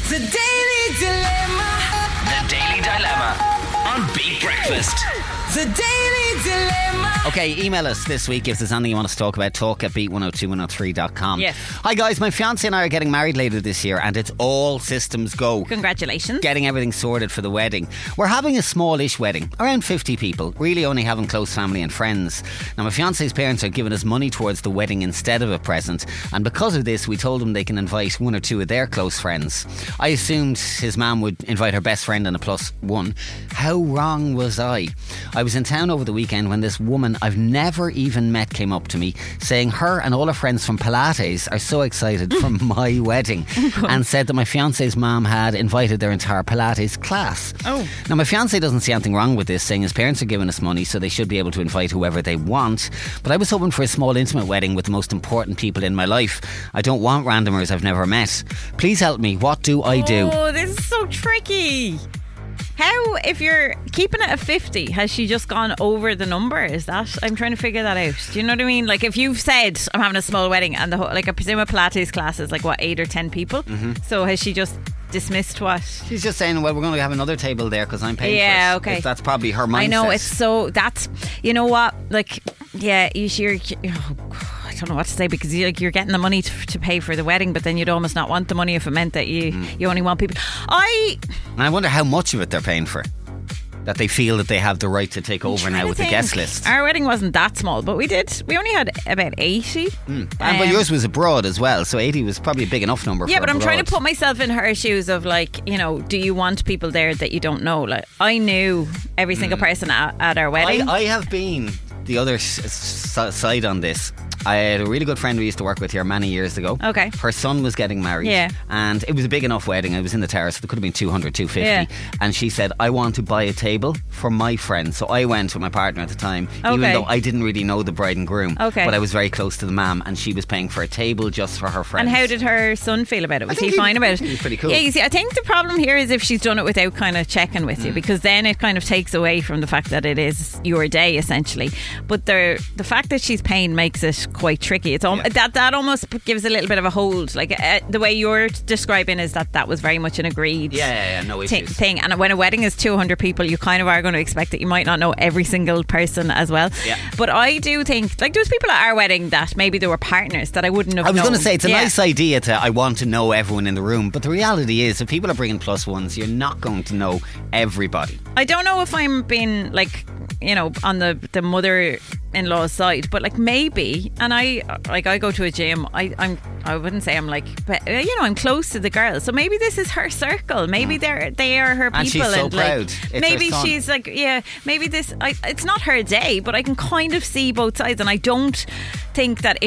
The Daily Dilemma. The Daily Dilemma on Big Breakfast. The Daily Dilemma. Okay, email us this week if there's anything you want us to talk about. Talk at beat102103.com. Yes. Hi guys, my fiance and I are getting married later this year and it's all systems go. Congratulations. Getting everything sorted for the wedding. We're having a smallish wedding, around 50 people, really only having close family and friends. Now my fiance's parents are giving us money towards the wedding instead of a present, and because of this we told them they can invite one or two of their close friends. I assumed his mum would invite her best friend and a plus one. How wrong was I? I was in town over the weekend when this woman I've never even met came up to me saying her and all her friends from Pilates are so excited for my wedding, and said that my fiance's mum had invited their entire Pilates class. Oh. Now my fiance doesn't see anything wrong with this, saying his parents are giving us money so they should be able to invite whoever they want, but I was hoping for a small intimate wedding with the most important people in my life. I don't want randomers I've never met. Please help me, what do I do? Oh, this is so tricky. How, if you're keeping it at 50, has she just gone over the number? Is that, I'm trying to figure that out. Do you know what I mean? Like if you've said I'm having a small wedding and the whole, like I presume a Pilates class is like what, 8 or 10 people? So has she just dismissed what? She's just saying, well, we're going to have another table there because I'm paying for it. Yeah, okay. That's probably her mindset. I know, it's so, that's, you know what, like, yeah, you're, oh God, I don't know what to say, because you're getting the money to pay for the wedding, but then you'd almost not want the money if it meant that you only want people. And I wonder how much of it they're paying for, that they feel that they have the right to take over now with the guest list. Our wedding wasn't that small, but we only had about 80. But yours was abroad as well, so 80 was probably a big enough number for Yeah, but I'm abroad. trying to put myself in her shoes of like, you know, do you want people there that you don't know? Like, I knew every single person at our wedding. I have been the other side on this. I had a really good friend we used to work with here many years ago. Okay. Her son was getting married. Yeah. And it was a big enough wedding. It was in the terrace. So there could have been 200, 250. Yeah. And she said, I want to buy a table for my friend. So I went with my partner at the time, even Okay. though I didn't really know the bride and groom. Okay. But I was very close to the mum, and she was paying for a table just for her friends. And how did her son feel about it? Was he fine about it? He was pretty cool. Yeah, you see, I think the problem here is if she's done it without kind of checking with you, because then it kind of takes away from the fact that it is your day essentially. But the fact that she's paying makes it quite tricky. It's that almost gives a little bit of a hold. Like the way you're describing is that was very much an agreed no issues. thing. And when a wedding is 200 people, you kind of are going to expect that you might not know every single person as well. Yeah. But I do think, like, there was people at our wedding that maybe there were partners that I wouldn't have known. I was going to say, it's a nice idea to, I want to know everyone in the room, but the reality is, if people are bringing plus ones, you're not going to know everybody. I don't know if I'm being like, you know, on the mother-in-law's side, but like maybe, and I go to a gym, I wouldn't say I'm like, but you know, I'm close to the girls, so maybe this is her circle, maybe they are her people, and she's so and proud. Like, it's maybe her son. she's like, yeah, maybe this, it's not her day, but I can kind of see both sides, and I don't think that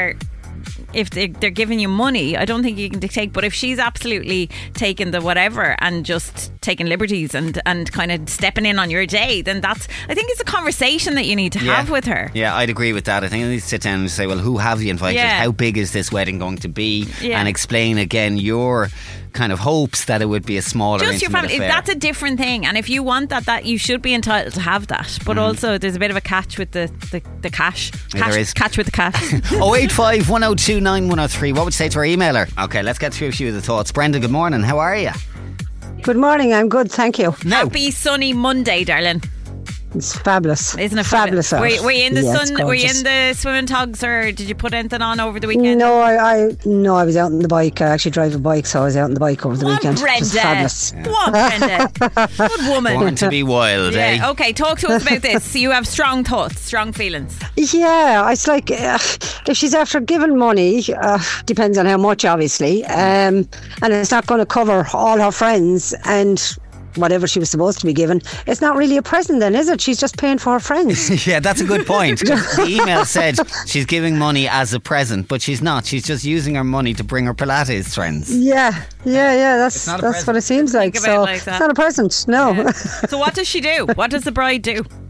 if they're giving you money, I don't think you can dictate. But if she's absolutely taking the whatever and just taking liberties and kind of stepping in on your day, then I think it's a conversation that you need to have with her. Yeah, I'd agree with that. I think I need to sit down and say, well, who have you invited? Yeah. How big is this wedding going to be? Yeah. And explain again your kind of hopes that it would be a smaller just your intimate family, affair. that's a different thing, and if you want that you should be entitled to have that, but also there's a bit of a catch with the cash. Yeah, there is. Catch with the cash. 085 1029 103. What would you say to our emailer? Okay, let's get through a few of the thoughts. Brenda, good morning, how are you? Good morning, I'm good, thank you. Now, Happy sunny Monday, darling. It's fabulous. Isn't it fabulous? Were you in the Yeah, it's sun? Were you gorgeous. in the swimming togs, or did you put anything on over the weekend? No, I was out on the bike. I actually drive a bike, so I was out on the bike over the weekend. Brenda. It was fabulous. Go on, Brenda. Good woman. born to be wild, eh? Yeah, okay, talk to us about this. So you have strong thoughts, strong feelings. Yeah, it's like if she's after giving money, depends on how much, obviously, and it's not going to cover all her friends and whatever she was supposed to be given. It's not really a present then, is it? She's just paying for her friends. Yeah, that's a good point. The email said she's giving money as a present, but she's not. She's just using her money to bring her Pilates friends. Yeah. That's not a that's what it seems like. Think about So it like that. it's not a present. No. Yeah. So what does she do? What does the bride do?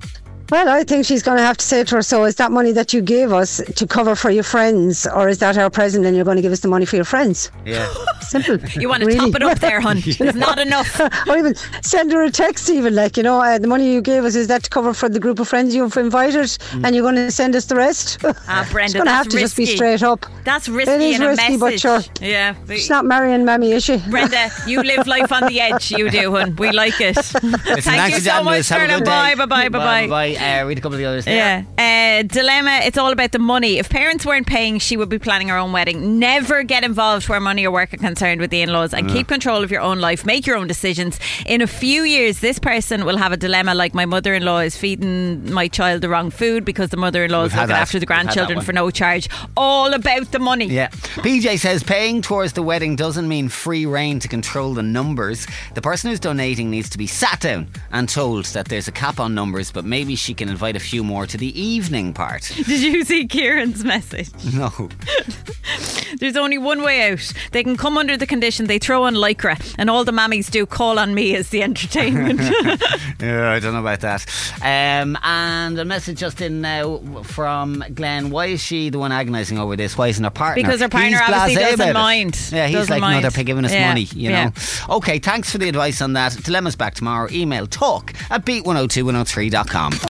Well, I think she's going to have to say to her, so is that money that you gave us to cover for your friends, or is that our present and you're going to give us the money for your friends? Yeah. Simple. You want to Really. top it up there, hun. It's not enough. Or even send her a text, even like, the money you gave us, is that to cover for the group of friends you've invited, and you're going to send us the rest? Brenda, she's going to have to just be straight up. That's risky. It is in a risky, but message. sure. Yeah. She's not marrying Mammy, is she? Brenda, you live life on the edge. You do, hun. We like it. Thank you so much, Have a Carla. good day. Bye. Read a couple of the others there. Yeah. Dilemma, it's all about the money. If parents weren't paying, she would be planning her own wedding. Never get involved where money or work are concerned with the in-laws, and keep control of your own life. Make your own decisions. In a few years, this person will have a dilemma like, my mother-in-law is feeding my child the wrong food because the mother-in-law is looking after the grandchildren for no charge. All about the money. Yeah. PJ says paying towards the wedding doesn't mean free reign to control the numbers. The person who's donating needs to be sat down and told that there's a cap on numbers, but maybe she can invite a few more to the evening part. Did you see Kieran's message? No. There's only one way out. They can come under the condition they throw on lycra, and all the mammies do call on me as the entertainment. Yeah, I don't know about that. And a message just in now from Glenn. Why is she the one agonising over this? Why isn't her partner? Because her partner He's obviously blasé doesn't about it. mind. Yeah, he's Doesn't like, mind. no, they're giving us Yeah. money, you Yeah. know. Okay, thanks for the advice on that. Dilemma's back tomorrow. Email talk@beat102103.com.